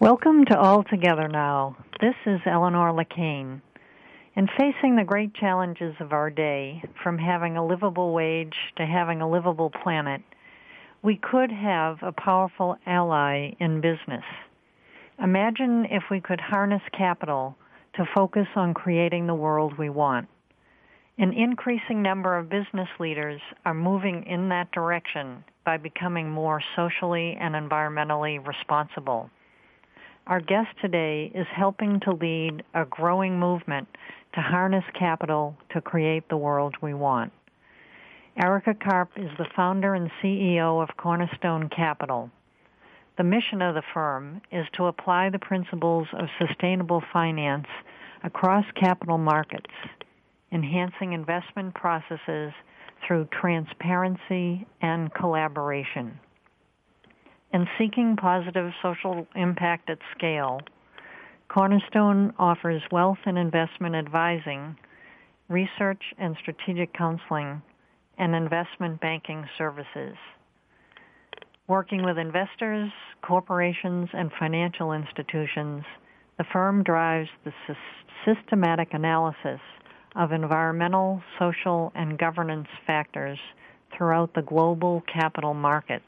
Welcome to All Together Now. This is Eleanor LeCain. In facing the great challenges of our day, from having a livable wage to having a livable planet, we could have a powerful ally in business. Imagine if we could harness capital to focus on creating the world we want. An increasing number of business leaders are moving in that direction by becoming more socially and environmentally responsible. Our guest today is helping to lead a growing movement to harness capital to create the world we want. Erica Karp is the founder and CEO of Cornerstone Capital. The mission of the firm is to apply the principles of sustainable finance across capital markets, enhancing investment processes through transparency and collaboration. In seeking positive social impact at scale, Cornerstone offers wealth and investment advising, research and strategic counseling, and investment banking services. Working with investors, corporations, and financial institutions, the firm drives the systematic analysis of environmental, social, and governance factors throughout the global capital markets.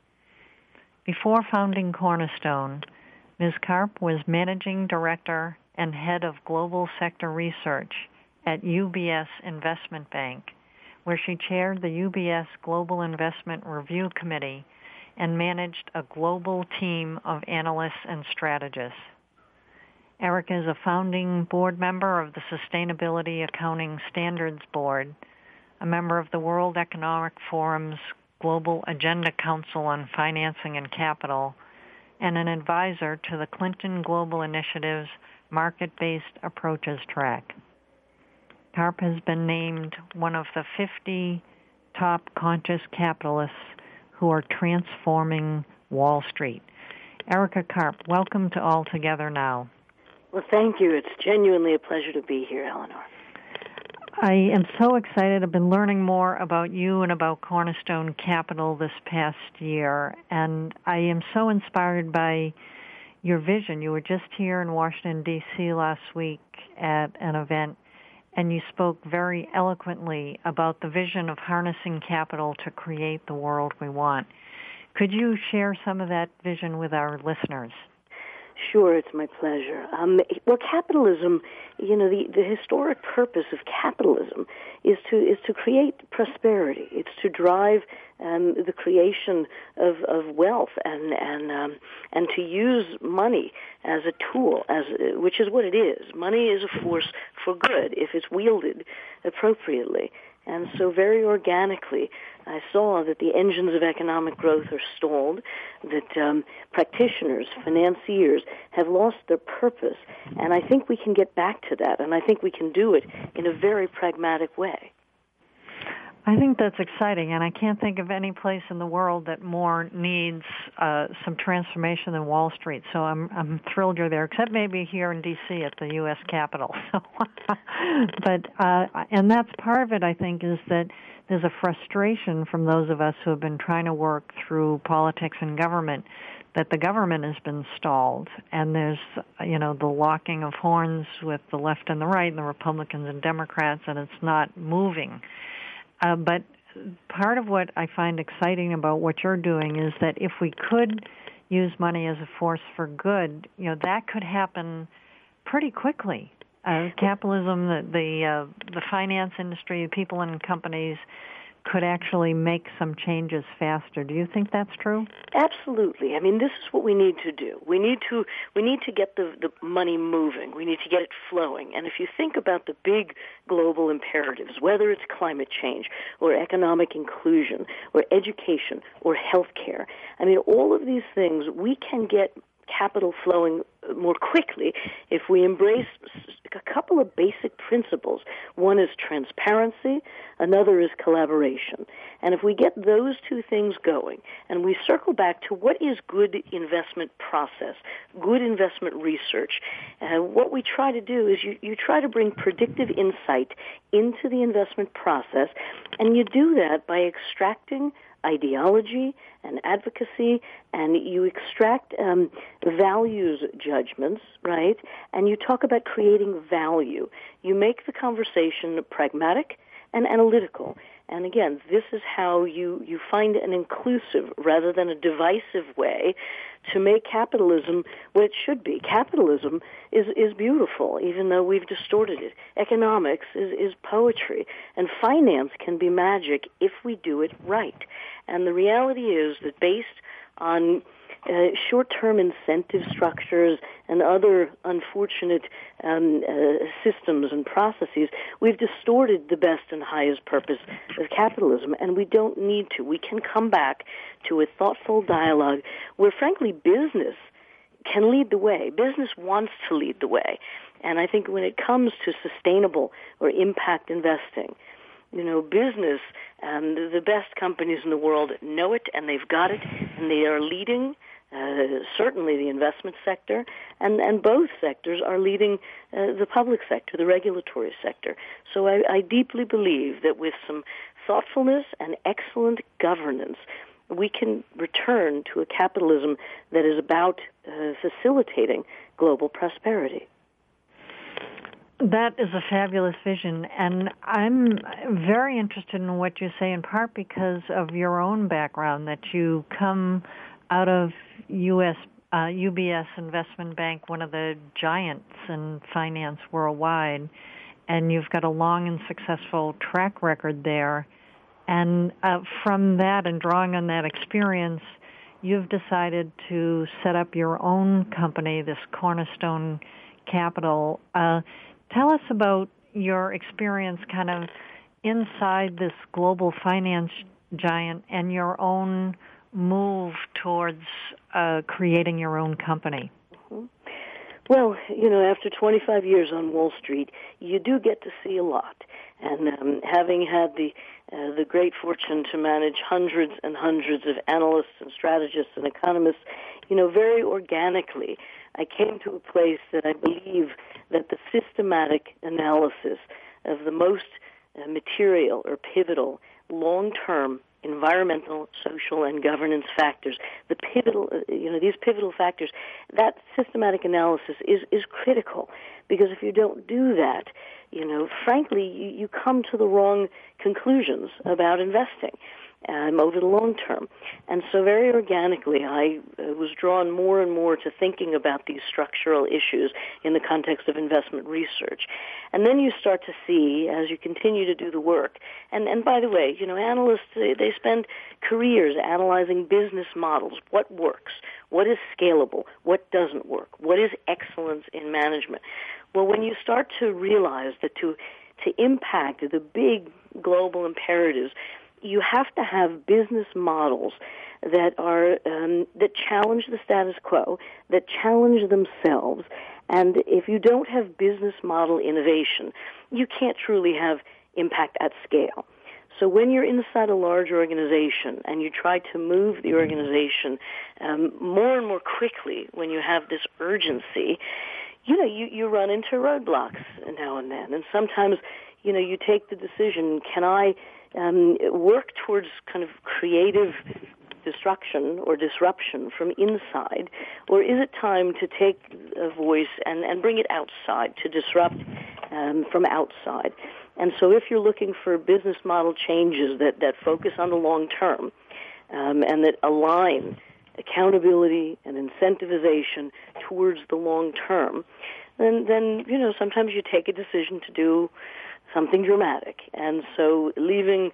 Before founding Cornerstone, Ms. Karp was Managing Director and Head of Global Sector Research at UBS Investment Bank, where she chaired the UBS Global Investment Review Committee and managed a global team of analysts and strategists. Erica is a founding board member of the Sustainability Accounting Standards Board, a member of the World Economic Forum's Global Agenda Council on Financing and Capital, and an advisor to the Clinton Global Initiative's Market-Based Approaches track. Karp has been named one of the 50 top conscious capitalists who are transforming Wall Street. Erica Karp, welcome to All Together Now. Well, thank you. It's genuinely a pleasure to be here, Eleanor. I am so excited. I've been learning more about you and about Cornerstone Capital this past year, and I am so inspired by your vision. You were just here in Washington, D.C. last week at an event, and you spoke very eloquently about the vision of harnessing capital to create the world we want. Could you share some of that vision with our listeners? Sure, it's my pleasure. Well, capitalism, the historic purpose of capitalism is to create prosperity. It's to drive the creation of wealth and to use money as a tool, which is what it is. Money is a force for good if it's wielded appropriately. And so very organically, I saw that the engines of economic growth are stalled, that practitioners, financiers have lost their purpose. And I think we can get back to that, and I think we can do it in a very pragmatic way. I think that's exciting, and I can't think of any place in the world that more needs some transformation than Wall Street. So I'm thrilled you're there, except maybe here in D.C. at the U.S. Capitol. And that's part of it, I think, is that there's a frustration from those of us who have been trying to work through politics and government that the government has been stalled, and there's, the locking of horns with the left and the right, and the Republicans and Democrats, and it's not moving. But part of what I find exciting about what you're doing is that if we could use money as a force for good, that could happen pretty quickly. Capitalism, the finance industry, people in companies could actually make some changes faster. Do you think that's true? Absolutely. I mean, this is what we need to do. We need to get the money moving. We need to get it flowing. And if you think about the big global imperatives, whether it's climate change or economic inclusion or education or healthcare, I mean, all of these things, we can get capital flowing more quickly if we embrace a couple of basic principles. One is transparency, another is collaboration. And if we get those two things going, and we circle back to what is good investment process, good investment research, what we try to do is you try to bring predictive insight into the investment process, and you do that by extracting ideology and advocacy, and you extract values judgments, right? And you talk about creating value. You make the conversation pragmatic and analytical. And again, this is how you find an inclusive rather than a divisive way to make capitalism what it should be. Capitalism is beautiful, even though we've distorted it. Economics is poetry, and finance can be magic if we do it right. And the reality is that based on short-term incentive structures and other unfortunate systems and processes, we've distorted the best and highest purpose of capitalism, and we don't need to. We can come back to a thoughtful dialogue where, frankly, business can lead the way. Business wants to lead the way. And I think when it comes to sustainable or impact investing, business, the best companies in the world know it, and they've got it, and they are leading certainly the investment sector, and both sectors are leading the public sector, the regulatory sector. So I deeply believe that with some thoughtfulness and excellent governance, we can return to a capitalism that is about facilitating global prosperity. That is a fabulous vision, and I'm very interested in what you say, in part because of your own background, that you come out of UBS Investment Bank, one of the giants in finance worldwide, and you've got a long and successful track record there. And from that and drawing on that experience, you've decided to set up your own company, this Cornerstone Capital. Tell us about your experience kind of inside this global finance giant and your own move towards creating your own company. Mm-hmm. Well, after 25 years on Wall Street, you do get to see a lot. And having had the great fortune to manage hundreds and hundreds of analysts and strategists and economists, very organically, I came to a place that I believe that the systematic analysis of the most material or pivotal long-term environmental, social, and governance factors, these pivotal factors, that systematic analysis is critical, because if you don't do that, frankly, you come to the wrong conclusions about investing over the long term. And so very organically, I was drawn more and more to thinking about these structural issues in the context of investment research. And then you start to see, as you continue to do the work, and by the way, analysts, they spend careers analyzing business models, what works, what is scalable, what doesn't work, what is excellence in management. Well, when you start to realize that to impact the big global imperatives, you have to have business models that are that challenge the status quo, that challenge themselves. And if you don't have business model innovation, you can't truly have impact at scale. So when you're inside a large organization and you try to move the organization more and more quickly, when you have this urgency, you run into roadblocks now and then. And sometimes, you take the decision, can I work towards kind of creative destruction or disruption from inside, or is it time to take a voice and bring it outside, to disrupt from outside? And so if you're looking for business model changes that focus on the long term and that align accountability and incentivization towards the long term, then sometimes you take a decision to do something dramatic. And so leaving,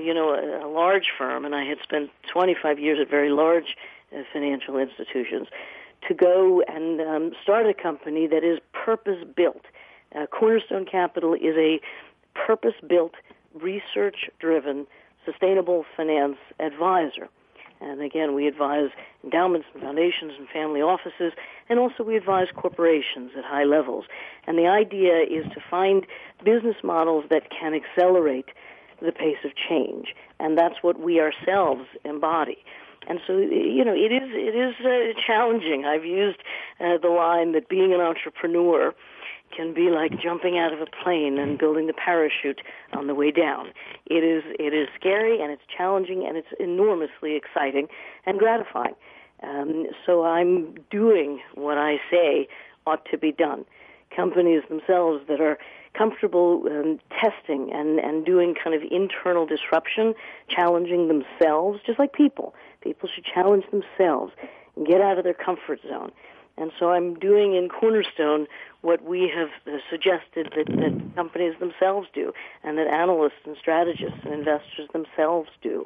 a large firm, and I had spent 25 years at very large financial institutions, to go and start a company that is purpose-built. Cornerstone Capital is a purpose-built, research-driven, sustainable finance advisor. And again, we advise endowments and foundations and family offices, and also we advise corporations at high levels. And the idea is to find business models that can accelerate the pace of change, and that's what we ourselves embody. And so, it is challenging. I've used the line that being an entrepreneur can be like jumping out of a plane and building the parachute on the way down. It is scary, and it's challenging, and it's enormously exciting and gratifying. So I'm doing what I say ought to be done. Companies themselves that are comfortable testing and doing kind of internal disruption, challenging themselves, just like people. People should challenge themselves and get out of their comfort zone. And so I'm doing in Cornerstone what we have suggested that companies themselves do, and that analysts and strategists and investors themselves do.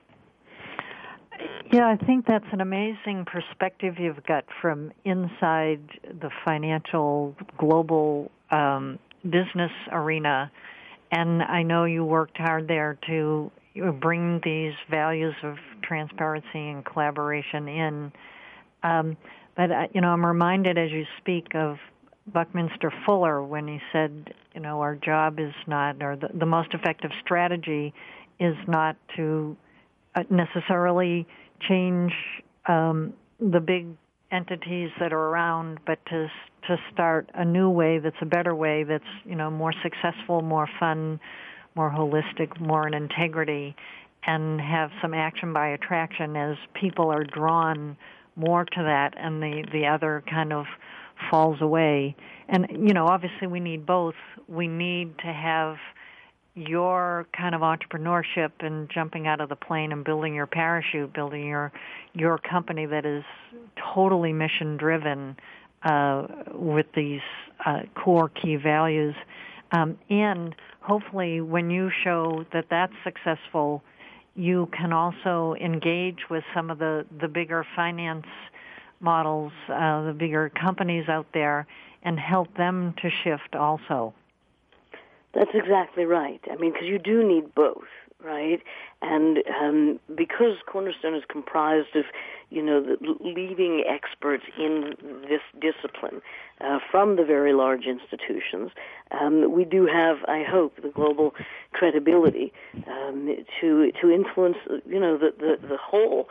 Yeah, I think that's an amazing perspective you've got from inside the financial global business arena. And I know you worked hard there to bring these values of transparency and collaboration in. But, I'm reminded as you speak of Buckminster Fuller when he said, our job is not, or the most effective strategy is not to necessarily change the big entities that are around, but to start a new way that's a better way, that's, more successful, more fun, more holistic, more in integrity, and have some action by attraction as people are drawn more to that, and the other kind of falls away. And, obviously we need both. We need to have your kind of entrepreneurship and jumping out of the plane and building your parachute, building your company that is totally mission-driven with these core key values. And hopefully when you show that that's successful, you can also engage with some of the bigger finance models, the bigger companies out there, and help them to shift also. That's exactly right. I mean, because you do need both, right? And because Cornerstone is comprised of, the leading experts in this discipline from the very large institutions, we do have, I hope, the global credibility to influence, the whole.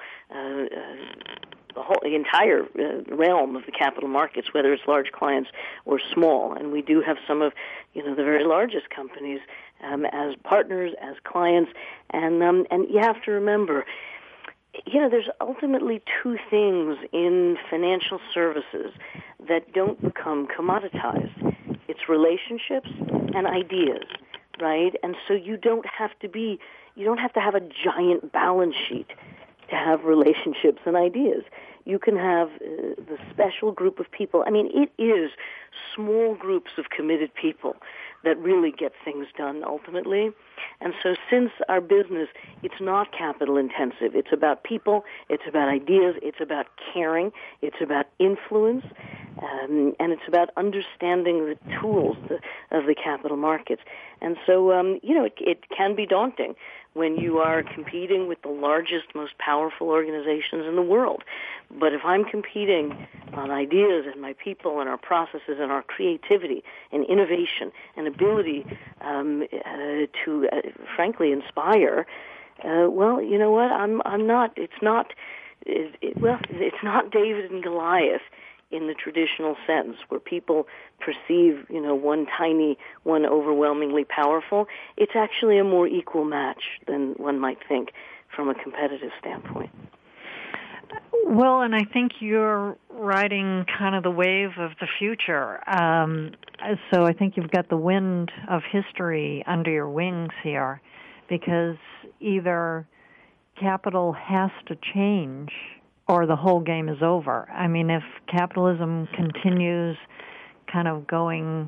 The entire realm of the capital markets, whether it's large clients or small. And we do have some of, the very largest companies as partners, as clients. And you have to remember, there's ultimately two things in financial services that don't become commoditized. It's relationships and ideas, right? And so you don't have to have a giant balance sheet to have relationships and ideas. You can have the special group of people. I mean, it is small groups of committed people that really get things done ultimately. And so since our business, it's not capital intensive. It's about people. It's about ideas. It's about caring. It's about influence. And it's about understanding the tools of the capital markets. And so, it can be daunting when you are competing with the largest, most powerful organizations in the world. But if I'm competing on ideas and my people and our processes and our creativity and innovation and ability to, frankly, inspire, well, you know what? I'm not. It's not. It's not David and Goliath in the traditional sense, where people perceive, one overwhelmingly powerful. It's actually a more equal match than one might think from a competitive standpoint. Well, and I think you're riding kind of the wave of the future. So I think you've got the wind of history under your wings here, because either capital has to change or the whole game is over. I mean, if capitalism continues kind of going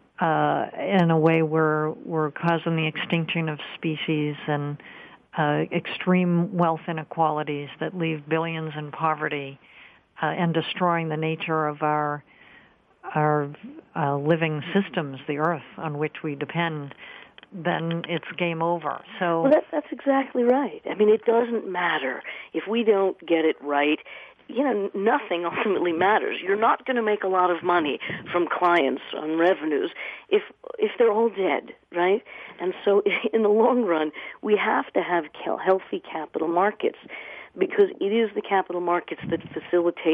in a way where we're causing the extinction of species and extreme wealth inequalities that leave billions in poverty and destroying the nature of our living systems, the earth on which we depend, then it's game over. So well, that's exactly right. I mean, it doesn't matter if we don't get it right. Nothing ultimately matters. You're not going to make a lot of money from clients on revenues if they're all dead, right? And so in the long run, we have to have healthy capital markets, because it is the capital markets that facilitate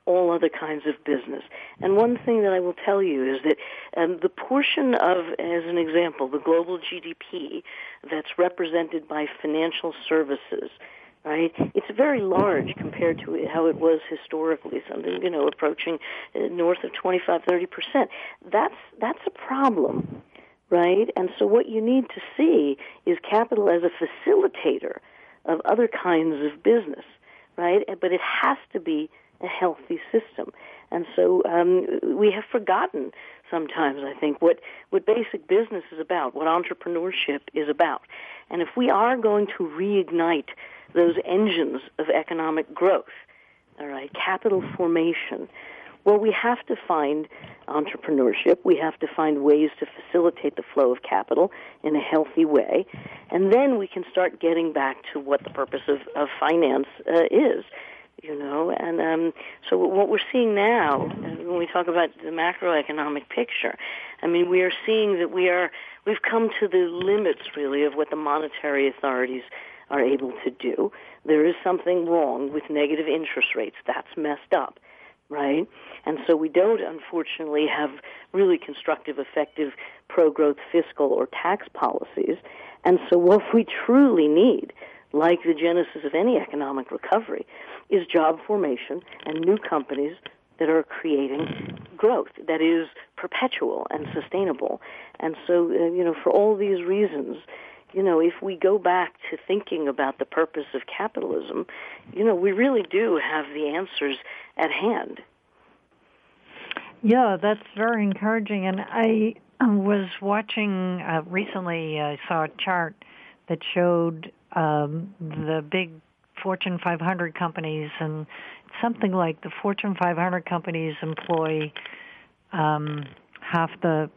all other kinds of business. And one thing that I will tell you is that the portion of, as an example, the global GDP that's represented by financial services, right? It's very large compared to how it was historically, something, approaching north of 25-30%. That's a problem, right? And so what you need to see is capital as a facilitator of other kinds of business, right? But it has to be a healthy system. And so we have forgotten sometimes, I think, what basic business is about, what entrepreneurship is about. And if we are going to reignite those engines of economic growth, all right, capital formation, well, we have to find entrepreneurship. We have to find ways to facilitate the flow of capital in a healthy way. And then we can start getting back to what the purpose of finance is. And so what we're seeing now, when we talk about the macroeconomic picture, I mean, we are seeing that we've come to the limits, really, of what the monetary authorities are able to do. There is something wrong with negative interest rates. That's messed up, right? And so we don't, unfortunately, have really constructive, effective pro-growth fiscal or tax policies. And so what we truly need, like the genesis of any economic recovery, is job formation and new companies that are creating growth that is perpetual and sustainable. And so, for all these reasons, if we go back to thinking about the purpose of capitalism, we really do have the answers at hand. Yeah, that's very encouraging. And I was watching recently, I saw a chart that showed the big Fortune 500 companies, and something like the Fortune 500 companies employ half the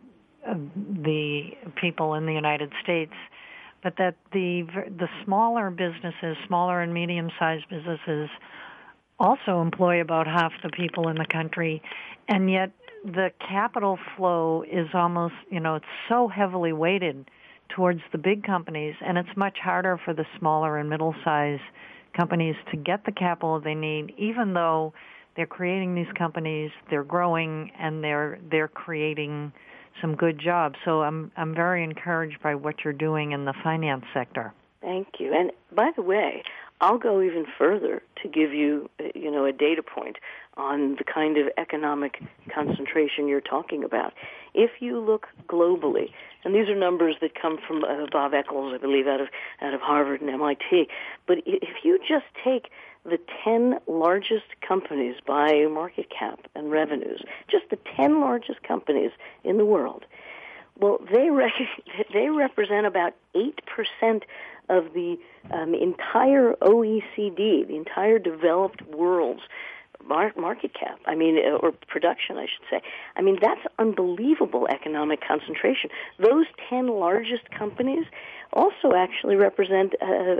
people in the United States, but that the smaller businesses, smaller and medium-sized businesses, also employ about half the people in the country, and yet the capital flow is almost, it's so heavily weighted towards the big companies, and it's much harder for the smaller and middle-sized companies to get the capital they need, even though they're creating these companies, they're growing, and they're creating some good jobs. So I'm very encouraged by what you're doing in the finance sector. Thank you. And by the way, I'll go even further to give you, a data point on the kind of economic concentration you're talking about. If you look globally, and these are numbers that come from Bob Eccles, I believe, out of Harvard and MIT, but if you just take the 10 largest companies by market cap and revenues, just the 10 largest companies in the world, well, they represent about 8% of the entire OECD, the entire developed world's market cap, or production, I should say. That's unbelievable economic concentration. Those 10 largest companies also actually represent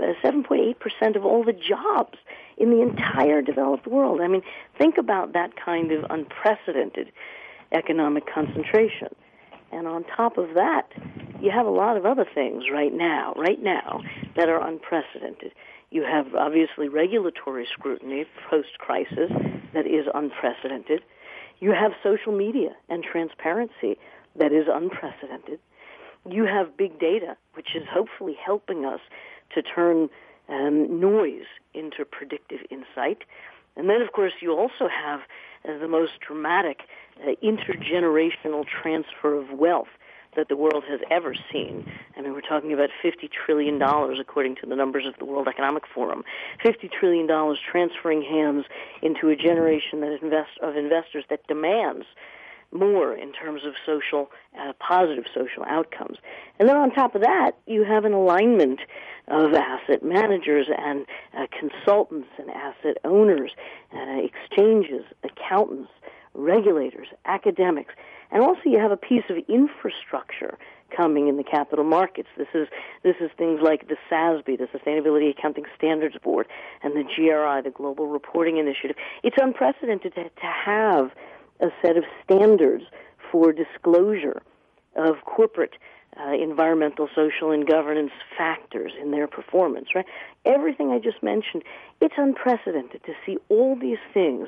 7.8% of all the jobs in the entire developed world. Think about that kind of unprecedented economic concentration. And on top of that, you have a lot of other things right now, that are unprecedented. You have, obviously, regulatory scrutiny post-crisis that is unprecedented. You have social media and transparency that is unprecedented. You have big data, which is hopefully helping us to turn noise into predictive insight. And then, of course, you also have the most dramatic intergenerational transfer of wealth that the world has ever seen. We're talking about $50 trillion, according to the numbers of the World Economic Forum. $50 trillion transferring hands into a generation of investors that demands more in terms of positive social outcomes. And then on top of that, you have an alignment of asset managers and consultants and asset owners, exchanges, accountants, regulators, academics, and also you have a piece of infrastructure coming in the capital markets. This is things like the SASB, the Sustainability Accounting Standards Board, and the GRI, the Global Reporting Initiative. It's unprecedented to have a set of standards for disclosure of corporate environmental, social, and governance factors in their performance, right? Everything I just mentioned, it's unprecedented to see all these things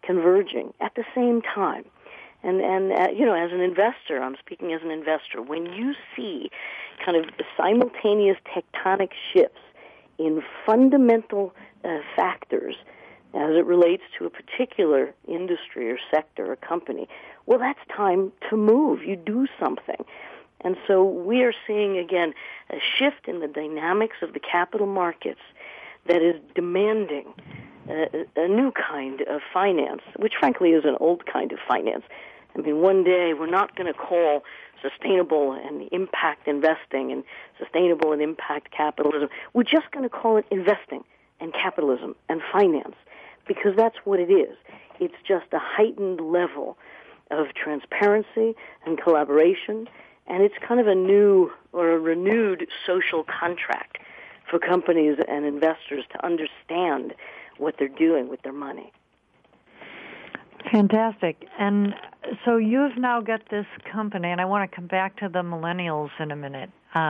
converging at the same time. And as an investor, I'm speaking as an investor, when you see kind of the simultaneous tectonic shifts in fundamental factors as it relates to a particular industry or sector or company, well, that's time to move. You do something. And so we are seeing, again, a shift in the dynamics of the capital markets that is demanding a new kind of finance, which frankly is an old kind of finance. I mean, one day we're not going to call sustainable and impact investing and sustainable and impact capitalism. We're just going to call it investing and capitalism and finance, because that's what it is. It's just a heightened level of transparency and collaboration, and it's kind of a new or a renewed social contract for companies and investors to understand what they're doing with their money. Fantastic. And so you've now got this company, and I want to come back to the millennials in a minute.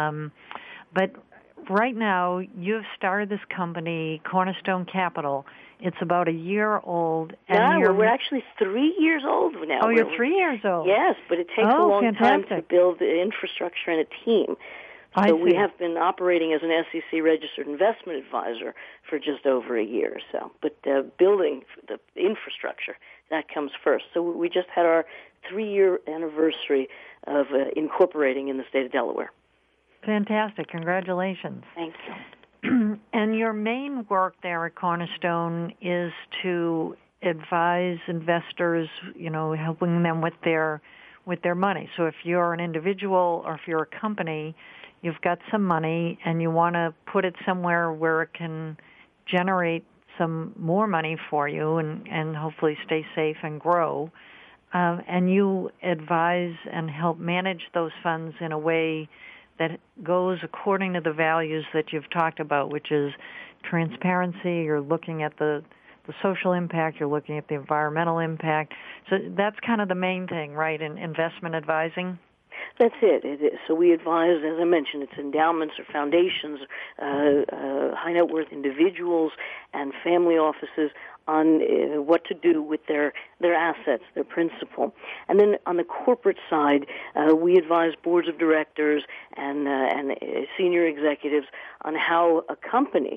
But right now, you've started this company, Cornerstone Capital. It's about a year old. And we're actually 3 years old now. Oh, you're 3 years old. Yes, but it takes a long time to build the infrastructure and a team. So we have been operating as an SEC-registered investment advisor for just over a year or so. But building the infrastructure, that comes first. So we just had our 3-year anniversary of incorporating in the state of Delaware. Fantastic. Congratulations. Thank you. And your main work there at Cornerstone is to advise investors, helping them with their money. So if you're an individual or if you're a company, you've got some money and you want to put it somewhere where it can generate some more money for you and hopefully stay safe and grow. And you advise and help manage those funds in a way that goes according to the values that you've talked about, which is transparency. You're looking at the social impact. You're looking at the environmental impact. So that's kind of the main thing, right, in investment advising? That's it. So we advise, as I mentioned, it's endowments or foundations, high net worth individuals and family offices on what to do with their assets, their principal. And then on the corporate side, we advise boards of directors and senior executives on how a company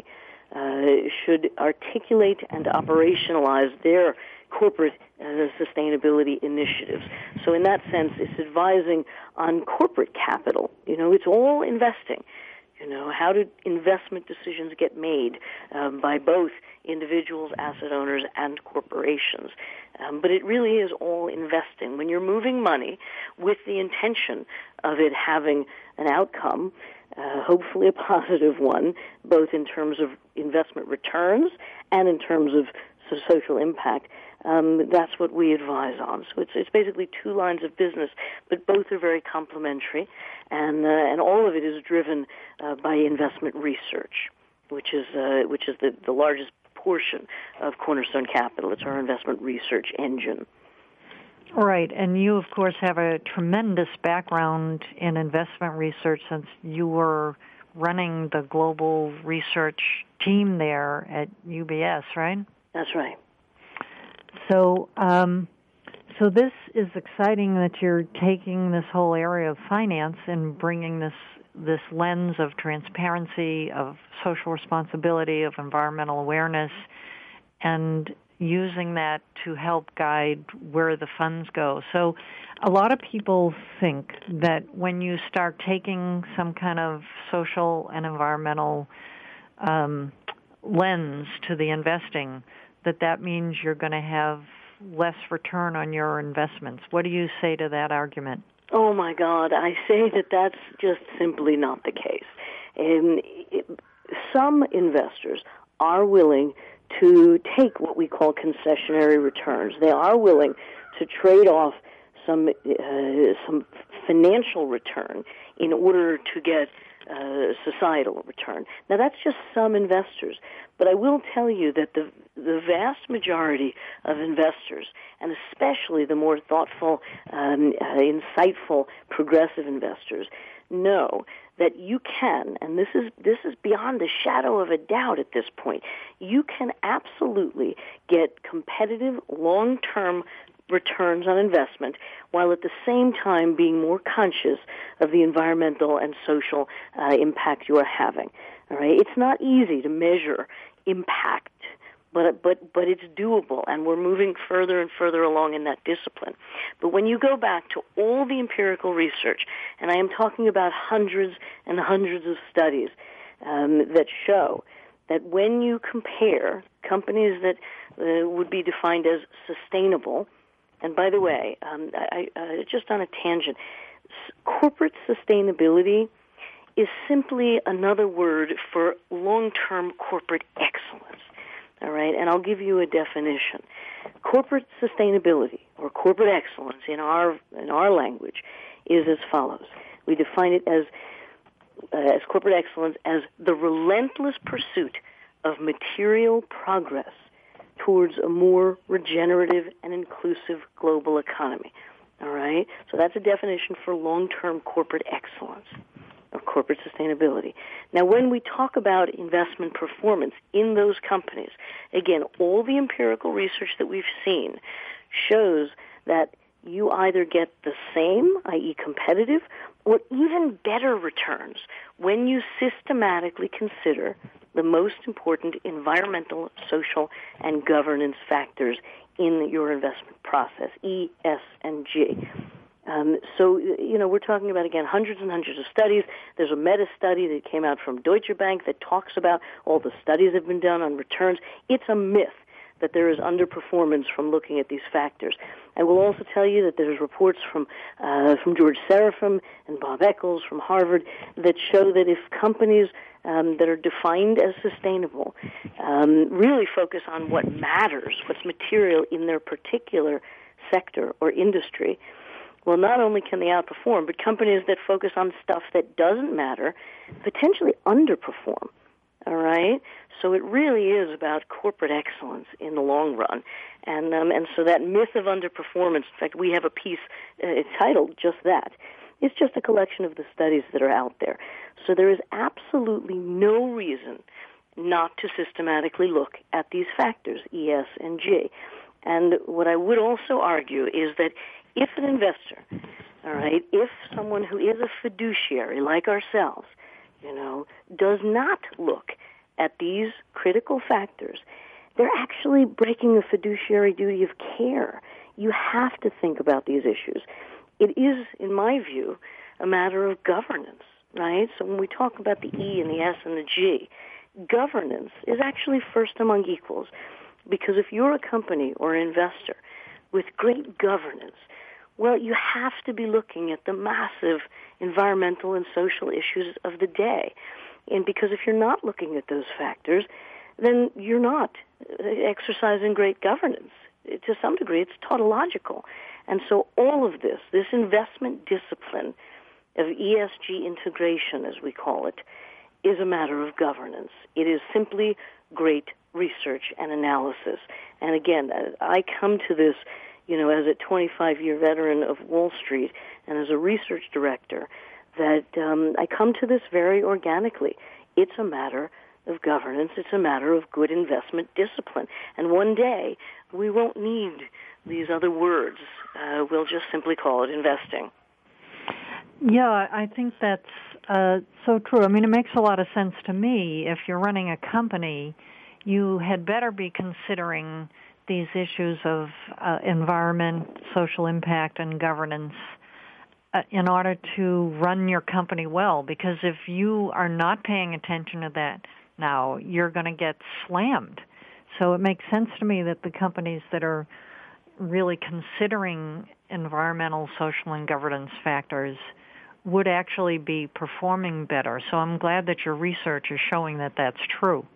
should articulate and operationalize their corporate sustainability initiatives. So in that sense, it's advising on corporate capital. It's all investing. How do investment decisions get made by both individuals, asset owners, and corporations? But it really is all investing. When you're moving money with the intention of it having an outcome, hopefully a positive one, both in terms of investment returns and in terms of social impact, that's what we advise on. So it's basically two lines of business, but both are very complementary, and all of it is driven by investment research, which is the largest portion of Cornerstone Capital. It's our investment research engine. Right, and you, of course, have a tremendous background in investment research since you were running the global research team there at UBS, right? That's right. So this is exciting that you're taking this whole area of finance and bringing this lens of transparency, of social responsibility, of environmental awareness, and using that to help guide where the funds go. So a lot of people think that when you start taking some kind of social and environmental lens to the investing, that means you're going to have less return on your investments. What do you say to that argument? Oh, my God. I say that that's just simply not the case. Some investors are willing to take what we call concessionary returns. They are willing to trade off some financial return in order to get societal return. Now, that's just some investors. But I will tell you that the vast majority of investors, and especially the more thoughtful, insightful, progressive investors, know that you can, and this is beyond a shadow of a doubt at this point, you can absolutely get competitive long-term returns on investment while at the same time being more conscious of the environmental and social impact you are having. All right, it's not easy to measure impact, but it's doable, and we're moving further and further along in that discipline. But when you go back to all the empirical research, and I am talking about hundreds and hundreds of studies that show that when you compare companies that would be defined as sustainable, and by the way, just on a tangent, corporate sustainability is simply another word for long-term corporate excellence. All right, and I'll give you a definition. Corporate sustainability or corporate excellence in our language is as follows. We define it as corporate excellence as the relentless pursuit of material progress towards a more regenerative and inclusive global economy. All right, so that's a definition for long-term corporate excellence or corporate sustainability. Now, when we talk about investment performance in those companies, again, all the empirical research that we've seen shows that you either get the same, i.e. competitive, or even better returns when you systematically consider the most important environmental, social, and governance factors in your investment process, E, S, and G. So, we're talking about, again, hundreds and hundreds of studies. There's a meta-study that came out from Deutsche Bank that talks about all the studies that have been done on returns. It's a myth that there is underperformance from looking at these factors. I will also tell you that there's reports from George Serafim and Bob Eccles from Harvard that show that if companies that are defined as sustainable really focus on what matters, what's material in their particular sector or industry, well, not only can they outperform, but companies that focus on stuff that doesn't matter potentially underperform. All right? So it really is about corporate excellence in the long run. And so that myth of underperformance, in fact, we have a piece titled just that. It's just a collection of the studies that are out there. So there is absolutely no reason not to systematically look at these factors, E, S, and G. And what I would also argue is that if an investor, all right, if someone who is a fiduciary like ourselves, does not look at these critical factors, they're actually breaking a fiduciary duty of care. You have to think about these issues. It is, in my view, a matter of governance, right? So when we talk about the E and the S and the G, governance is actually first among equals, because if you're a company or an investor with great governance, well, you have to be looking at the massive environmental and social issues of the day. And because if you're not looking at those factors, then you're not exercising great governance. To some degree, it's tautological. And so all of this investment discipline of ESG integration, as we call it, is a matter of governance. It is simply great research and analysis. And again, I come to this as a 25-year veteran of Wall Street and as a research director, that I come to this very organically. It's a matter of governance. It's a matter of good investment discipline. And one day, we won't need these other words. We'll just simply call it investing. Yeah, I think that's so true. I mean, it makes a lot of sense to me. If you're running a company, you had better be considering these issues of environment, social impact, and governance in order to run your company well. Because if you are not paying attention to that now, you're going to get slammed. So it makes sense to me that the companies that are really considering environmental, social, and governance factors would actually be performing better. So I'm glad that your research is showing that that's true.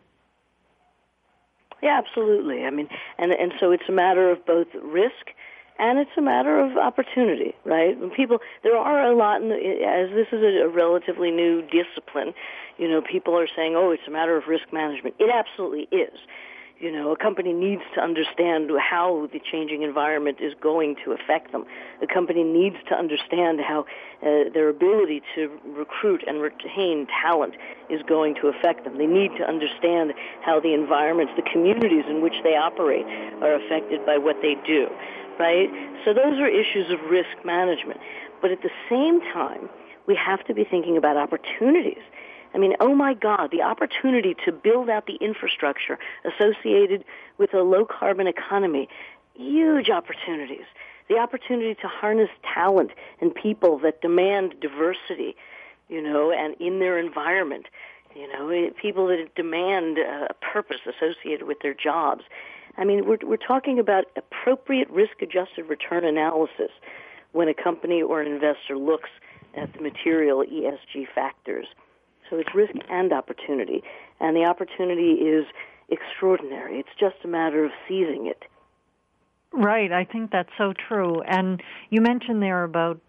Yeah, absolutely. I mean, and so it's a matter of both risk and it's a matter of opportunity, right? When there are a lot, as this is a relatively new discipline, people are saying, oh, it's a matter of risk management. It absolutely is. A company needs to understand how the changing environment is going to affect them. A company needs to understand how their ability to recruit and retain talent is going to affect them. They need to understand how the environments, the communities in which they operate are affected by what they do, right? So those are issues of risk management. But at the same time, we have to be thinking about opportunities. I mean, oh my God, the opportunity to build out the infrastructure associated with a low-carbon economy, huge opportunities. The opportunity to harness talent and people that demand diversity, and in their environment, people that demand a purpose associated with their jobs. I mean, we're talking about appropriate risk-adjusted return analysis when a company or an investor looks at the material ESG factors. So it's risk and opportunity, and the opportunity is extraordinary. It's just a matter of seizing it. Right, I think that's so true. And you mentioned there about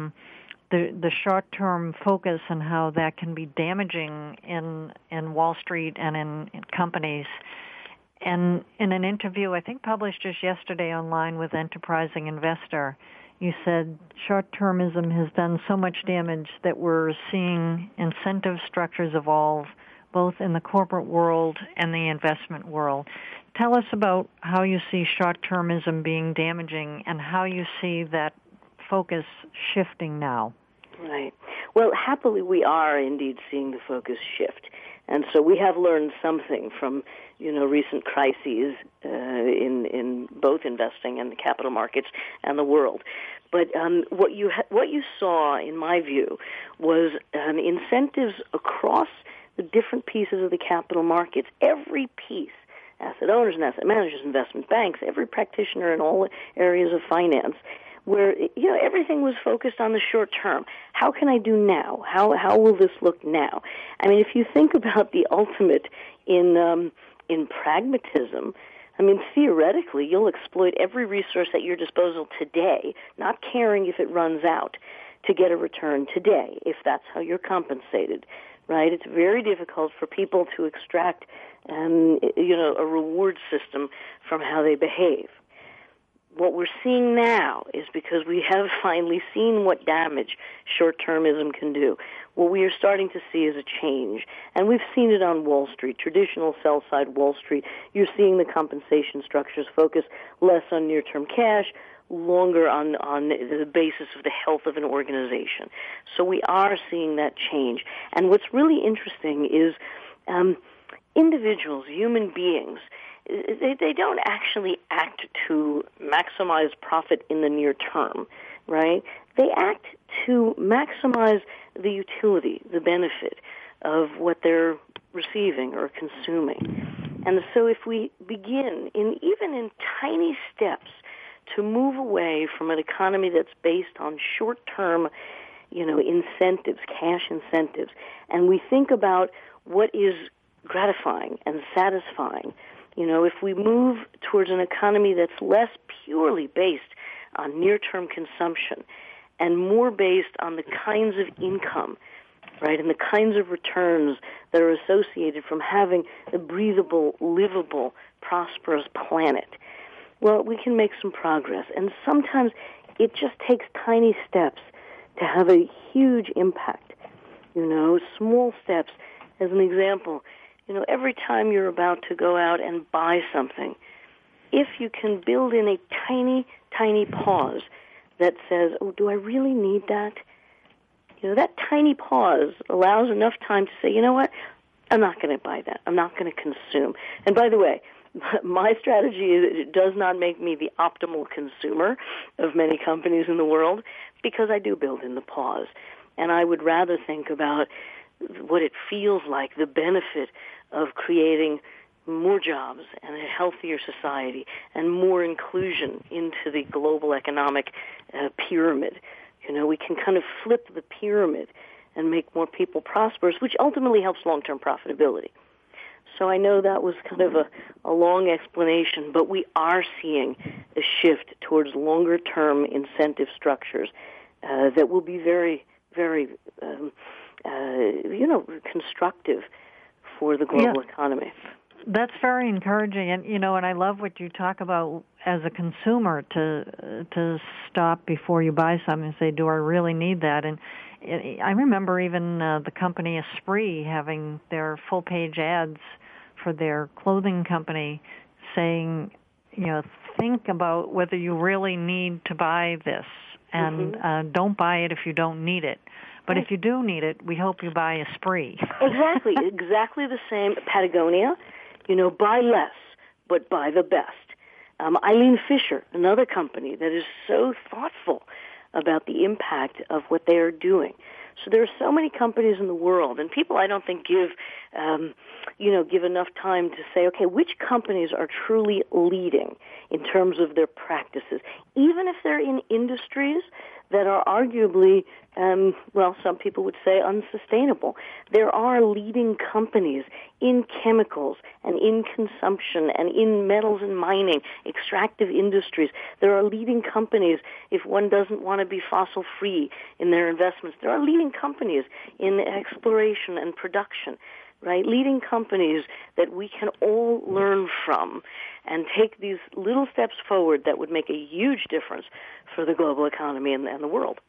the short-term focus and how that can be damaging in Wall Street and in companies. And in an interview, I think published just yesterday online with Enterprising Investor, you said short-termism has done so much damage that we're seeing incentive structures evolve both in the corporate world and the investment world. Tell us about how you see short-termism being damaging and how you see that focus shifting now. Right. Well, happily we are indeed seeing the focus shift. And so we have learned something from, recent crises in both investing and the capital markets and the world. But what you saw, in my view, was incentives across the different pieces of the capital markets. Every piece, asset owners and asset managers, investment banks, every practitioner in all areas of finance, where everything was focused on the short term. How can I do now? How will this look now? I mean, if you think about the ultimate in pragmatism, I mean, theoretically, you'll exploit every resource at your disposal today, not caring if it runs out, to get a return today, if that's how you're compensated, right? It's very difficult for people to extract, a reward system from how they behave. What we're seeing now is because we have finally seen what damage short-termism can do. What we are starting to see is a change, and we've seen it on Wall Street, traditional sell-side Wall Street. You're seeing the compensation structures focus less on near-term cash, longer on the basis of the health of an organization. So we are seeing that change. And what's really interesting is individuals, human beings, they don't actually act to maximize profit in the near term, right? They act to maximize the utility, the benefit of what they're receiving or consuming. And so if we begin, even in tiny steps, to move away from an economy that's based on short-term, incentives, cash incentives, and we think about what is gratifying and satisfying, if we move towards an economy that's less purely based on near-term consumption and more based on the kinds of income, right, and the kinds of returns that are associated from having a breathable, livable, prosperous planet, well, we can make some progress. And sometimes it just takes tiny steps to have a huge impact. Small steps. As an example, every time you're about to go out and buy something, if you can build in a tiny, tiny pause that says, oh, do I really need that? That tiny pause allows enough time to say, you know what, I'm not going to buy that. I'm not going to consume. And by the way, my strategy is it does not make me the optimal consumer of many companies in the world because I do build in the pause. And I would rather think about what it feels like, the benefit of creating more jobs and a healthier society and more inclusion into the global economic pyramid. We can kind of flip the pyramid and make more people prosperous, which ultimately helps long-term profitability. So I know that was kind of a long explanation, but we are seeing a shift towards longer-term incentive structures that will be very, very, constructive for the global economy. That's very encouraging, and and I love what you talk about as a consumer to stop before you buy something and say, do I really need that? And I remember even the company Esprit having their full-page ads for their clothing company saying, think about whether you really need to buy this, and don't buy it if you don't need it. But if you do need it, we hope you buy Esprit. Exactly the same. Patagonia, buy less, but buy the best. Eileen Fisher, another company that is so thoughtful about the impact of what they are doing. So there are so many companies in the world, and people I don't think give enough time to say, okay, which companies are truly leading in terms of their practices, even if they're in industries that are arguably, some people would say unsustainable. There are leading companies in chemicals and in consumption and in metals and mining, extractive industries. There are leading companies, if one doesn't want to be fossil-free in their investments, there are leading companies in exploration and production, right? Leading companies that we can all learn from and take these little steps forward that would make a huge difference for the global economy and the world.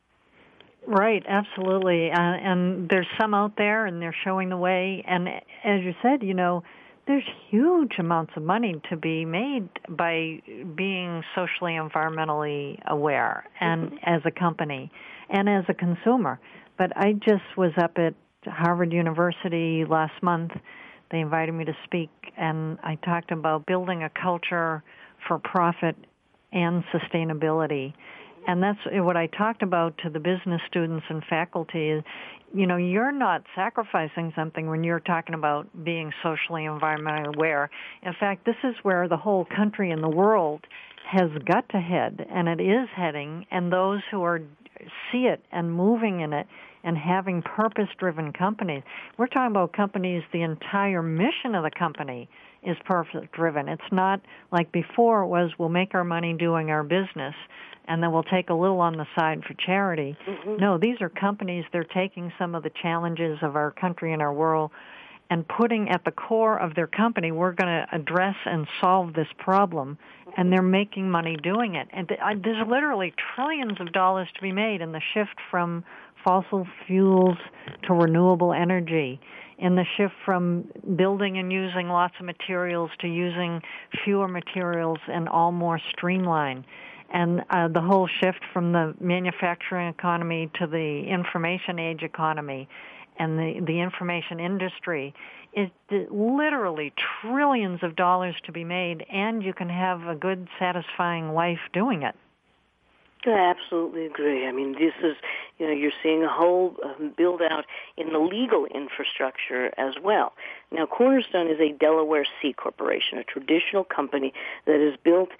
Right, absolutely. And there's some out there, and they're showing the way. And as you said, there's huge amounts of money to be made by being socially, environmentally aware, and as a company and as a consumer. But I just was up at Harvard University last month. They invited me to speak, and I talked about building a culture for profit and sustainability. And that's what I talked about to the business students and faculty is, you're not sacrificing something when you're talking about being socially and environmentally aware. In fact, this is where the whole country and the world has got to head, and it is heading, and those who see it and moving in it and having purpose-driven companies. We're talking about companies, the entire mission of the company is purpose-driven. It's not like before it was, we'll make our money doing our business, and then we'll take a little on the side for charity. No, these are companies, they're taking some of the challenges of our country and our world and putting at the core of their company, we're going to address and solve this problem, and they're making money doing it. And there's literally trillions of dollars to be made in the shift from fossil fuels to renewable energy, in the shift from building and using lots of materials to using fewer materials and all more streamlined. And the whole shift from the manufacturing economy to the information age economy and the information industry, is literally trillions of dollars to be made, and you can have a good, satisfying life doing it. I absolutely agree. I mean, this is, you're seeing a whole build-out in the legal infrastructure as well. Now, Cornerstone is a Delaware C corporation, a traditional company that is built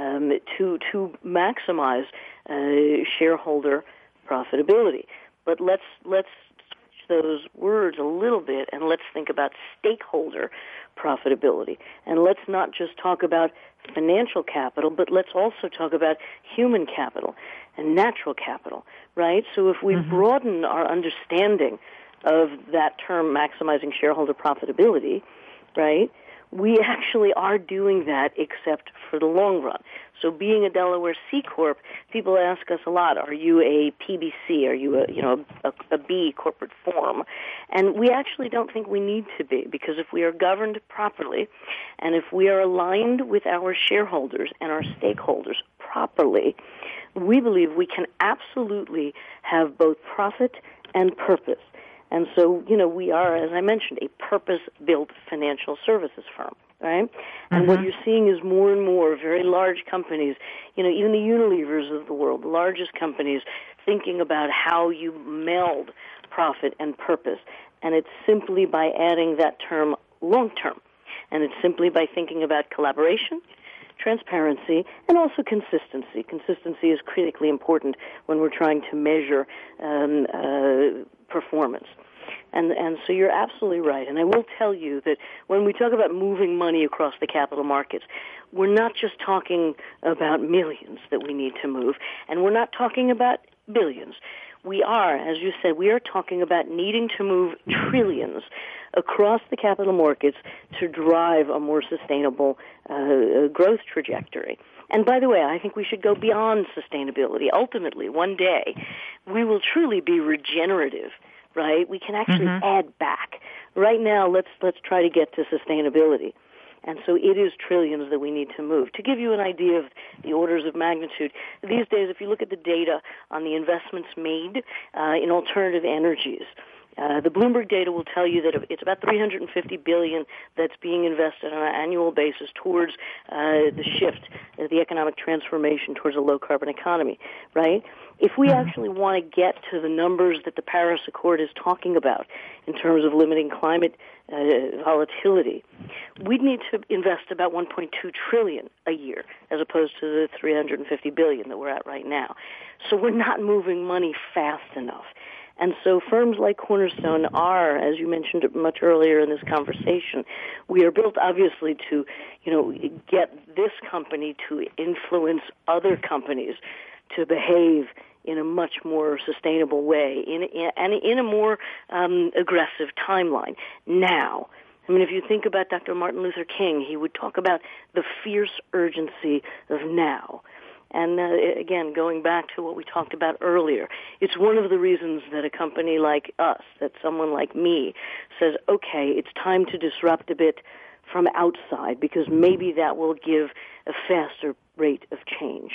to maximize shareholder profitability. But let's switch those words a little bit, and let's think about stakeholder profitability. And let's not just talk about financial capital, but let's also talk about human capital and natural capital, right? So if we broaden our understanding of that term, maximizing shareholder profitability, right, we actually are doing that except for the long run. So being a Delaware C Corp, people ask us a lot, are you a PBC? Are you a B corporate form? And we actually don't think we need to be, because if we are governed properly and if we are aligned with our shareholders and our stakeholders properly, we believe we can absolutely have both profit and purpose. And so, we are, as I mentioned, a purpose-built financial services firm, right? And what you're seeing is more and more very large companies, even the Unilevers of the world, the largest companies, thinking about how you meld profit and purpose. And it's simply by adding that term long-term. And it's simply by thinking about collaboration, transparency, and also consistency. Consistency is critically important when we're trying to measure performance. And so you're absolutely right. And I will tell you that when we talk about moving money across the capital markets, we're not just talking about millions that we need to move, and we're not talking about billions. we are, as you said, we are talking about needing to move trillions across the capital markets to drive a more sustainable growth trajectory. And by the way, I think we should go beyond sustainability. Ultimately, one day, we will truly be regenerative, right? We can actually add back. Right now, let's try to get to sustainability. And so it is trillions that we need to move. To give you an idea of the orders of magnitude, these days, if you look at the data on the investments made in alternative energies, the Bloomberg data will tell you that it's about $350 billion that's being invested on an annual basis towards the shift, the economic transformation towards a low-carbon economy, right? If we actually want to get to the numbers that the Paris Accord is talking about in terms of limiting climate volatility, we'd need to invest about $1.2 trillion a year as opposed to the $350 billion that we're at right now. So we're not moving money fast enough. And so firms like Cornerstone are, as you mentioned much earlier in this conversation, we are built obviously to, get this company to influence other companies to behave in a much more sustainable way, and in a more aggressive timeline. Now, I mean, if you think about Dr. Martin Luther King, he would talk about the fierce urgency of now. And again, going back to what we talked about earlier, it's one of the reasons that a company like us, that someone like me, says, okay, it's time to disrupt a bit from outside, because maybe that will give a faster rate of change.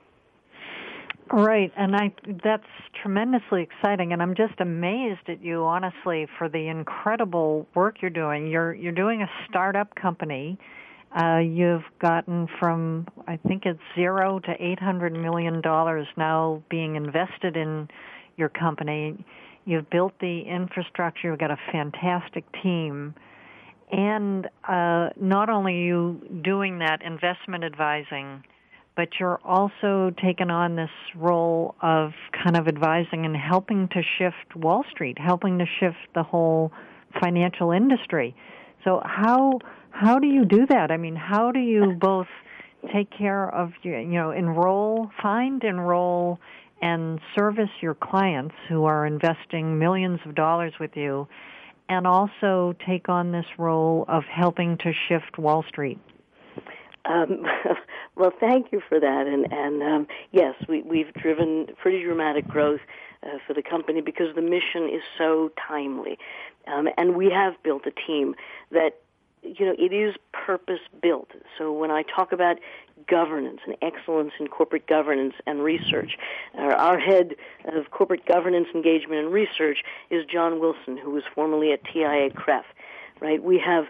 Right, and that's tremendously exciting, and I'm just amazed at you, honestly, for the incredible work you're doing. You're doing a startup company. You've gotten from, I think it's $0 to $800 million now being invested in your company. You've built the infrastructure. You've got a fantastic team. And not only are you doing that investment advising, but you're also taking on this role of kind of advising and helping to shift Wall Street, helping to shift the whole financial industry. So how do you do that? I mean, how do you both take care of, enroll, and service your clients who are investing millions of dollars with you, and also take on this role of helping to shift Wall Street? Well, thank you for that. And yes, we've driven pretty dramatic growth for the company because the mission is so timely. And we have built a team that, it is purpose-built. So when I talk about governance and excellence in corporate governance and research, our head of corporate governance, engagement, and research is John Wilson, who was formerly at TIAA-CREF. Right, we have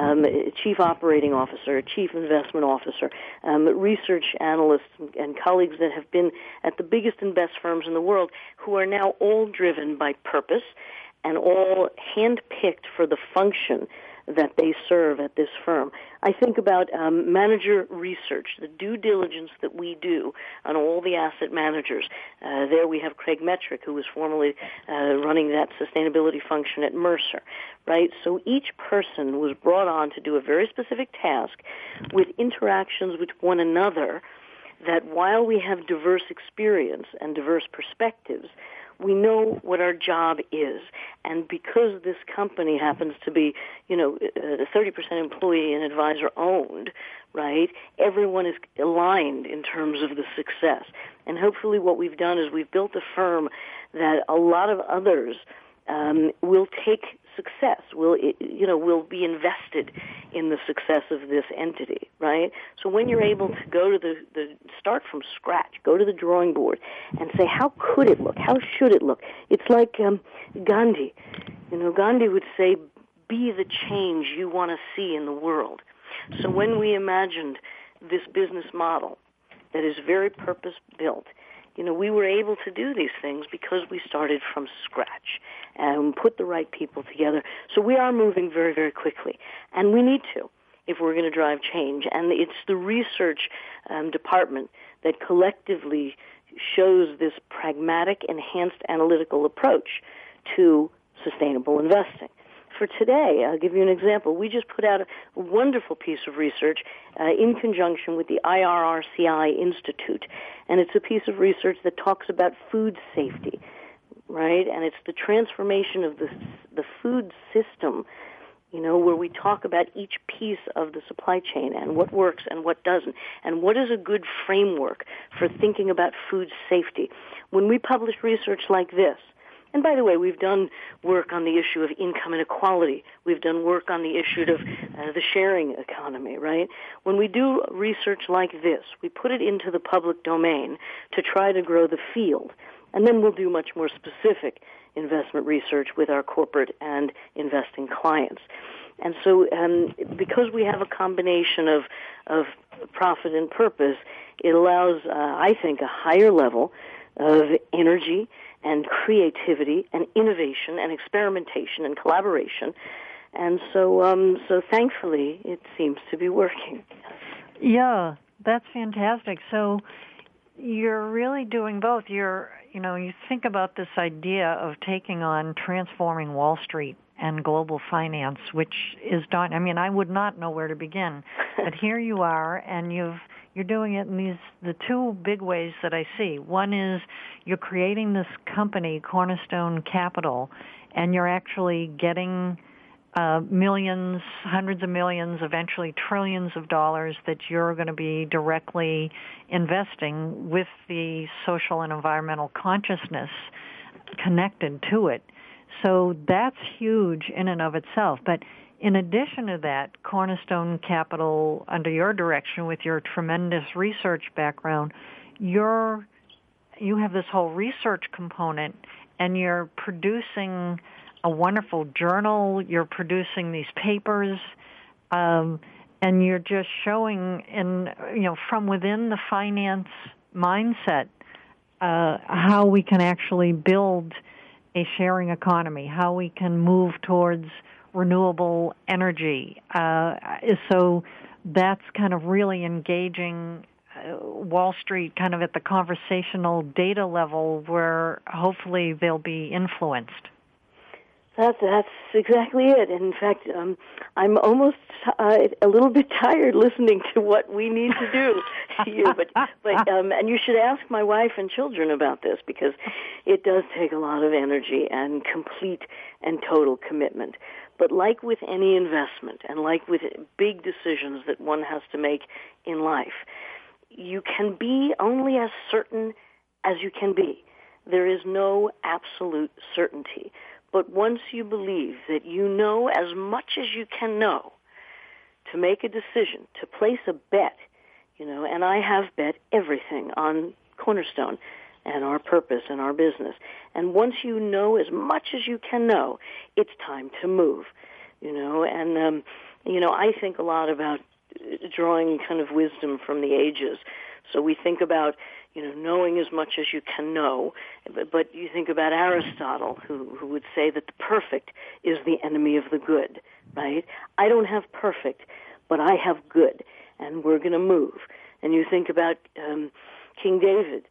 a chief operating officer, a chief investment officer, research analysts, and colleagues that have been at the biggest and best firms in the world, who are now all driven by purpose and all handpicked for the function that they serve at this firm. I think about manager research, the due diligence that we do on all the asset managers. There we have Craig Metrick, who was formerly running that sustainability function at Mercer, right? So each person was brought on to do a very specific task with interactions with one another, that while we have diverse experience and diverse perspectives, we know what our job is. And because this company happens to be, 30% employee and advisor owned, right, everyone is aligned in terms of the success. And hopefully what we've done is we've built a firm that a lot of others will take success, will be invested in the success of this entity, right? So when you're able to go to the start from scratch, go to the drawing board and say, how could it look? How should it look? It's like Gandhi. Gandhi would say, be the change you want to see in the world. So when we imagined this business model that is very purpose-built, we were able to do these things because we started from scratch and put the right people together. So we are moving very, very quickly, and we need to if we're going to drive change. And it's the research department that collectively shows this pragmatic, enhanced analytical approach to sustainable investing. For today, I'll give you an example. We just put out a wonderful piece of research in conjunction with the IRRCI Institute, and it's a piece of research that talks about food safety. right? And it's the transformation of the food system, where we talk about each piece of the supply chain and what works and what doesn't, and what is a good framework for thinking about food safety. When we publish research like this, and by the way, we've done work on the issue of income inequality. We've done work on the issue of the sharing economy, right? When we do research like this, we put it into the public domain to try to grow the field. And then we'll do much more specific investment research with our corporate and investing clients. And so because we have a combination of profit and purpose, it allows, I think, a higher level of energy and creativity and innovation and experimentation and collaboration. And so thankfully, it seems to be working. Yeah, that's fantastic. So you're really doing both. You think about this idea of taking on transforming Wall Street and global finance, which is done. I mean, I would not know where to begin, but here you are, and you're doing it in the two big ways that I see. One is you're creating this company, Cornerstone Capital, and you're actually getting millions, hundreds of millions, eventually trillions of dollars that you're going to be directly investing with the social and environmental consciousness connected to it. So that's huge in and of itself. But in addition to that, Cornerstone Capital, under your direction, with your tremendous research background, you have this whole research component, and you're producing a wonderful journal. You're producing these papers, and you're just showing, from within the finance mindset, how we can actually build a sharing economy, how we can move towards renewable energy. So that's kind of really engaging Wall Street kind of at the conversational data level where hopefully they'll be influenced. That's exactly it. In fact, I'm almost a little bit tired listening to what we need to do here. But and you should ask my wife and children about this, because it does take a lot of energy and complete and total commitment. But like with any investment, and like with big decisions that one has to make in life, you can be only as certain as you can be. There is no absolute certainty. But once you believe that you know as much as you can know to make a decision, to place a bet, and I have bet everything on Cornerstone and our purpose and our business. And once you know as much as you can know, it's time to move, and, I think a lot about drawing kind of wisdom from the ages. So we think about, knowing as much as you can know, but you think about Aristotle, who would say that the perfect is the enemy of the good, right? I don't have perfect, but I have good, and we're going to move. And you think about King David,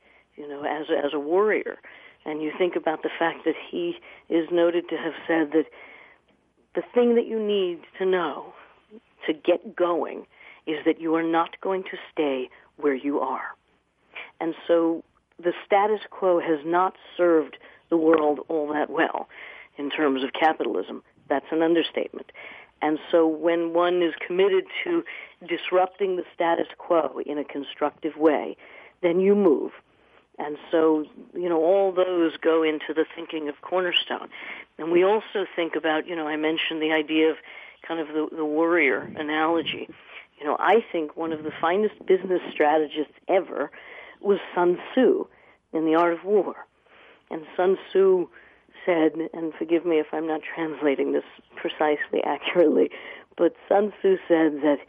as a warrior, and you think about the fact that he is noted to have said that the thing that you need to know to get going is that you are not going to stay where you are. And so the status quo has not served the world all that well in terms of capitalism. That's an understatement. And so when one is committed to disrupting the status quo in a constructive way, then you move. And so, all those go into the thinking of Cornerstone. And we also think about, I mentioned the idea of kind of the warrior analogy. I think one of the finest business strategists ever was Sun Tzu in The Art of War. And Sun Tzu said, and forgive me if I'm not translating this precisely accurately, but Sun Tzu said that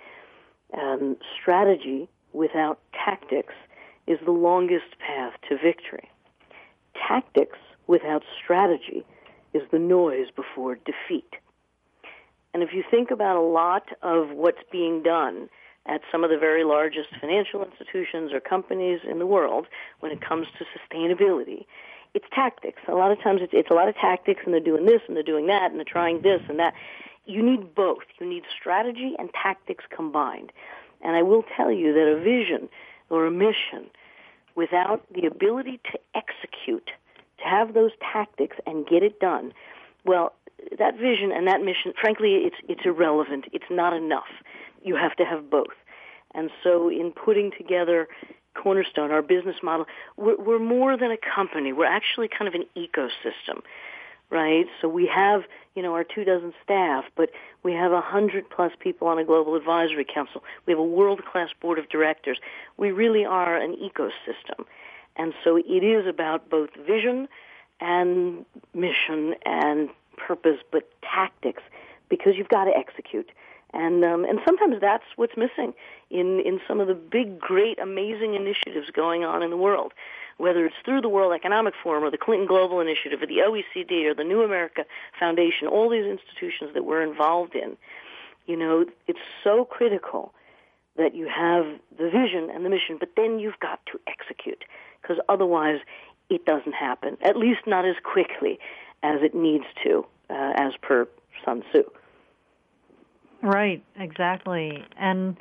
strategy without tactics is the longest path to victory. Tactics without strategy is the noise before defeat. And if you think about a lot of what's being done at some of the very largest financial institutions or companies in the world when it comes to sustainability, it's tactics. A lot of times it's a lot of tactics, and they're doing this and they're doing that and they're trying this and that. You need both. You need strategy and tactics combined. And I will tell you that a vision or a mission without the ability to execute, to have those tactics and get it done, well, that vision and that mission, frankly, it's irrelevant. It's not enough. You have to have both. And so in putting together Cornerstone, our business model, we're more than a company. We're actually kind of an ecosystem, right? So we have, our 24 staff, but we have 100+ people on a global advisory council. We have a world-class board of directors. We really are an ecosystem. And so it is about both vision and mission and purpose, but tactics, because you've got to execute. And sometimes that's what's missing in some of the big, great, amazing initiatives going on in the world, whether it's through the World Economic Forum or the Clinton Global Initiative or the OECD or the New America Foundation, all these institutions that we're involved in. It's so critical that you have the vision and the mission, but then you've got to execute, because otherwise it doesn't happen, at least not as quickly as it needs to, as per Sun Tzu. Right, exactly. And,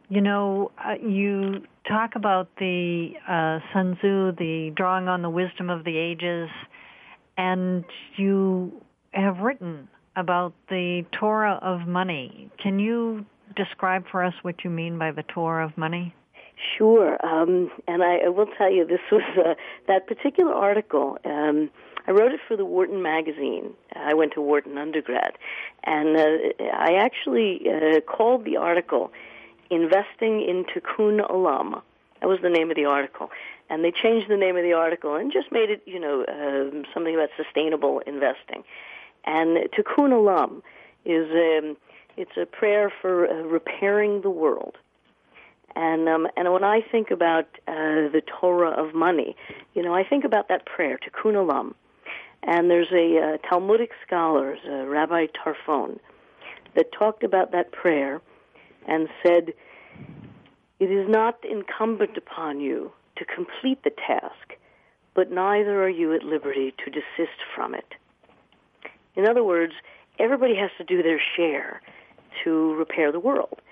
you talk about the Sun Tzu, the drawing on the wisdom of the ages, and you have written about the Torah of money. Can you describe for us what you mean by the Torah of money? Sure. And I will tell you, this was that particular article. I wrote it for the Wharton magazine. I went to Wharton undergrad. And I actually called the article Investing in Tikkun Olam. That was the name of the article. And they changed the name of the article and just made it, something about sustainable investing. And Tikkun Olam is it's a prayer for repairing the world. And when I think about the Torah of money, I think about that prayer, Tikkun Olam. And there's a Talmudic scholar, Rabbi Tarfon, that talked about that prayer and said, "It is not incumbent upon you to complete the task, but neither are you at liberty to desist from it." In other words, everybody has to do their share to repair the world.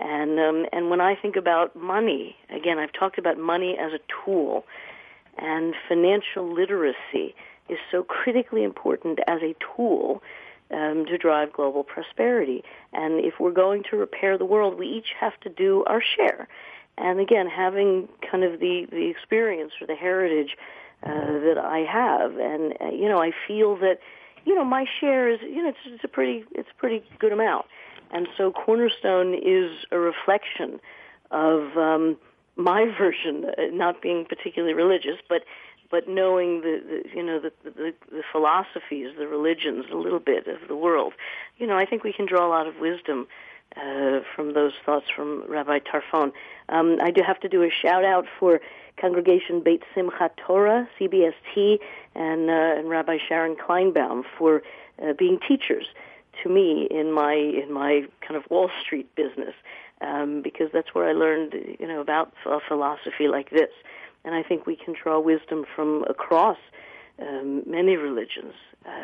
And when I think about money, again, I've talked about money as a tool, and financial literacy is so critically important as a tool to drive global prosperity. And if we're going to repair the world, we each have to do our share. And again, having kind of the experience or the heritage that I have, and I feel that my share is it's a pretty good amount. And so Cornerstone is a reflection of my version, not being particularly religious, but knowing the philosophies, the religions, a little bit of the world. I think we can draw a lot of wisdom from those thoughts from Rabbi Tarfon. I do have to do a shout out for Congregation Beit Simchat Torah, CBST, and Rabbi Sharon Kleinbaum for being teachers to me in my kind of Wall Street business, because that's where I learned about a philosophy like this. And I think we can draw wisdom from across many religions.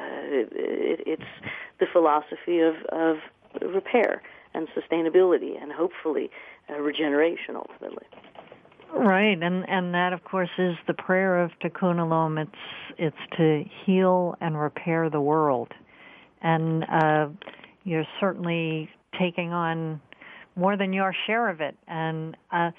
It's the philosophy of repair and sustainability, and hopefully regeneration ultimately. Right, and that of course is the prayer of Tikkun Olam. It's to heal and repair the world, and you're certainly taking on more than your share of it. And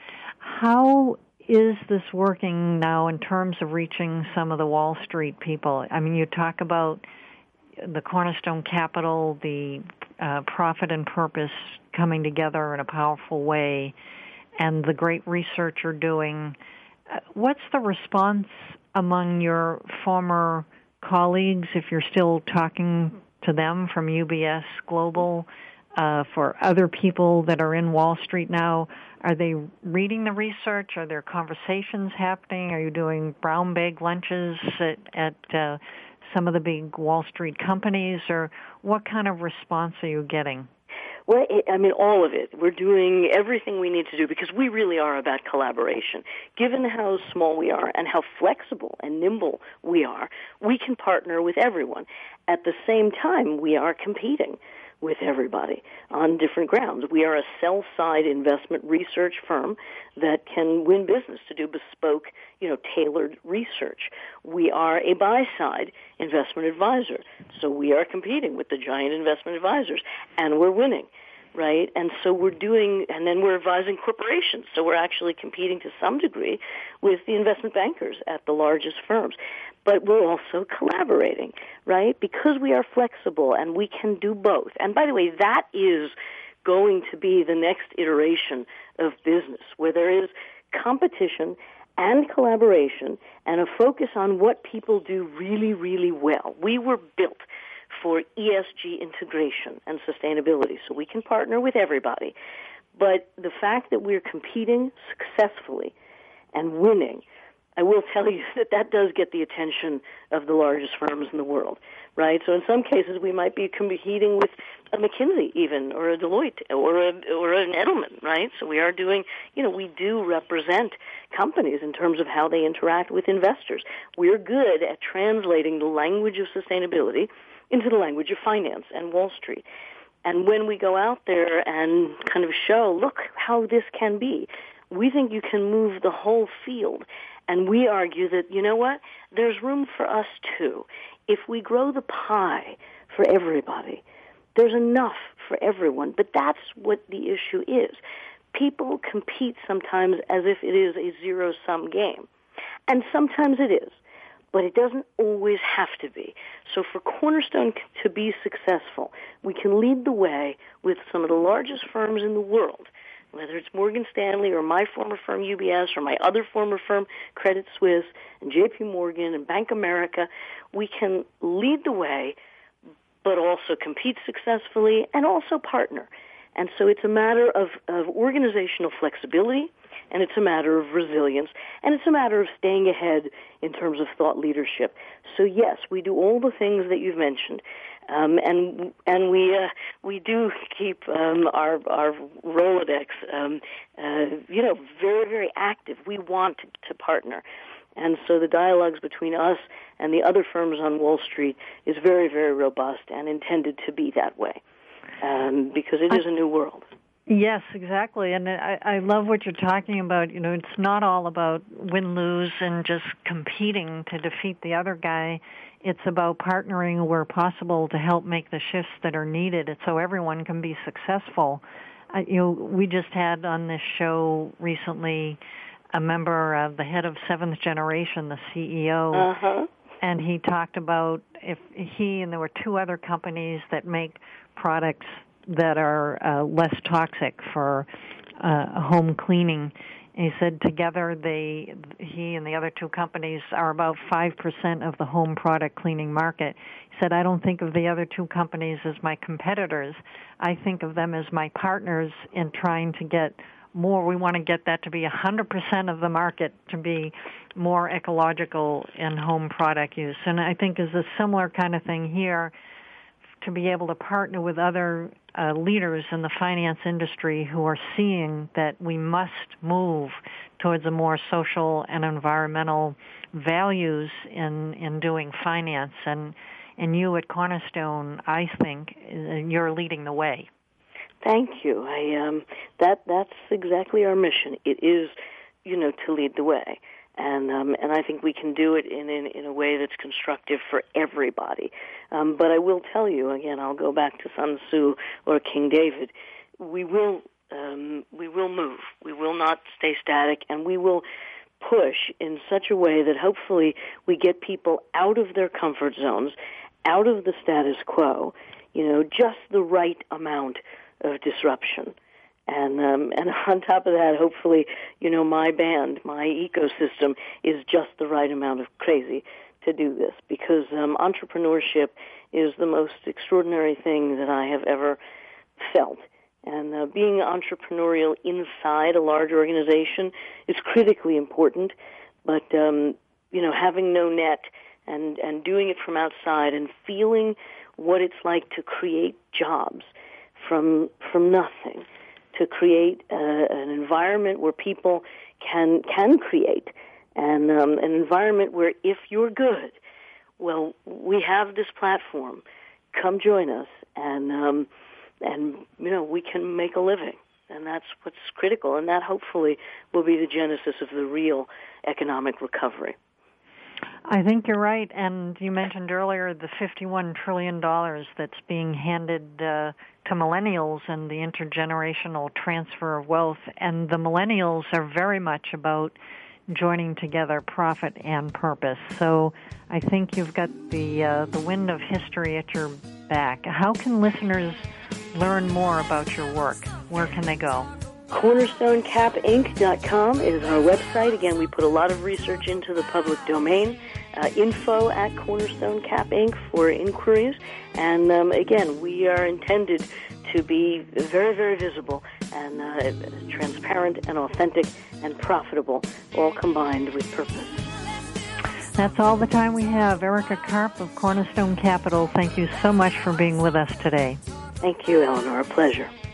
how is this working now in terms of reaching some of the Wall Street people? I mean, you talk about the Cornerstone Capital, the profit and purpose coming together in a powerful way, and the great research you're doing. What's the response among your former colleagues, if you're still talking to them from UBS Global, for other people that are in Wall Street now? Are they reading the research? Are there conversations happening? Are you doing brown bag lunches at some of the big Wall Street companies? Or what kind of response are you getting? Well, all of it. We're doing everything we need to do because we really are about collaboration. Given how small we are and how flexible and nimble we are, we can partner with everyone. At the same time, we are competing with everybody on different grounds. We are a sell-side investment research firm that can win business to do bespoke, tailored research. We are a buy-side investment advisor, so we are competing with the giant investment advisors, and we're winning. Right? And so and then we're advising corporations. So we're actually competing to some degree with the investment bankers at the largest firms. But we're also collaborating, right? Because we are flexible and we can do both. And by the way, that is going to be the next iteration of business, where there is competition and collaboration and a focus on what people do really, really well. We were built for ESG integration and sustainability, so we can partner with everybody. But the fact that we're competing successfully and winning, I will tell you that does get the attention of the largest firms in the world, right? So in some cases, we might be competing with a McKinsey even, or a Deloitte, or an Edelman, right? So we are doing, we do represent companies in terms of how they interact with investors. We're good at translating the language of sustainability into the language of finance and Wall Street. And when we go out there and kind of show, look how this can be, we think you can move the whole field. And we argue that, there's room for us too. If we grow the pie for everybody, there's enough for everyone. But that's what the issue is. People compete sometimes as if it is a zero-sum game. And sometimes it is. But it doesn't always have to be. So for Cornerstone to be successful, we can lead the way with some of the largest firms in the world, whether it's Morgan Stanley or my former firm UBS or my other former firm Credit Suisse and JP Morgan and Bank America. We can lead the way, but also compete successfully and also partner. And so it's a matter of organizational flexibility, and it's a matter of resilience, and it's a matter of staying ahead in terms of thought leadership. So yes, we do all the things that you've mentioned, and we do keep our Rolodex, very, very active. We want to partner. And so the dialogues between us and the other firms on Wall Street is very, very robust and intended to be that way, because it is a new world. Yes, exactly. And I love what you're talking about. It's not all about win-lose and just competing to defeat the other guy. It's about partnering where possible to help make the shifts that are needed so everyone can be successful. We just had on this show recently a member of the head of Seventh Generation, the CEO, and he talked about if he and there were two other companies that make products that are less toxic for home cleaning. And he said together he and the other two companies are about 5% of the home product cleaning market. He said, I don't think of the other two companies as my competitors. I think of them as my partners in trying to get more. We want to get that to be 100% of the market to be more ecological in home product use. And I think is a similar kind of thing here, to be able to partner with other leaders in the finance industry who are seeing that we must move towards a more social and environmental values in doing finance. And you at Cornerstone, I think, you're leading the way. Thank you. That's exactly our mission. It is, to lead the way. And I think we can do it in a way that's constructive for everybody. But I will tell you again, I'll go back to Sun Tzu or King David. We will move. We will not stay static, and we will push in such a way that hopefully we get people out of their comfort zones, out of the status quo. Just the right amount of disruption. And on top of that, hopefully, my band, my ecosystem is just the right amount of crazy to do this, because entrepreneurship is the most extraordinary thing that I have ever felt. And being entrepreneurial inside a large organization is critically important, but, having no net and doing it from outside and feeling what it's like to create jobs from nothing, to create an environment where people can create, and an environment where if you're good, well, we have this platform. Come join us, and we can make a living. And that's what's critical, and that hopefully will be the genesis of the real economic recovery. I think you're right, and you mentioned earlier the $51 trillion that's being handed to millennials and the intergenerational transfer of wealth, and the millennials are very much about joining together profit and purpose. So I think you've got the wind of history at your back. How can listeners learn more about your work? Where can they go? CornerstoneCapInc.com is our website. Again, we put a lot of research into the public domain. Info at Cornerstone Cap Inc. for inquiries. And again, we are intended to be very, very visible and transparent and authentic and profitable, all combined with purpose. That's all the time we have. Erica Karp of Cornerstone Capital, thank you so much for being with us today. Thank you, Eleanor. A pleasure.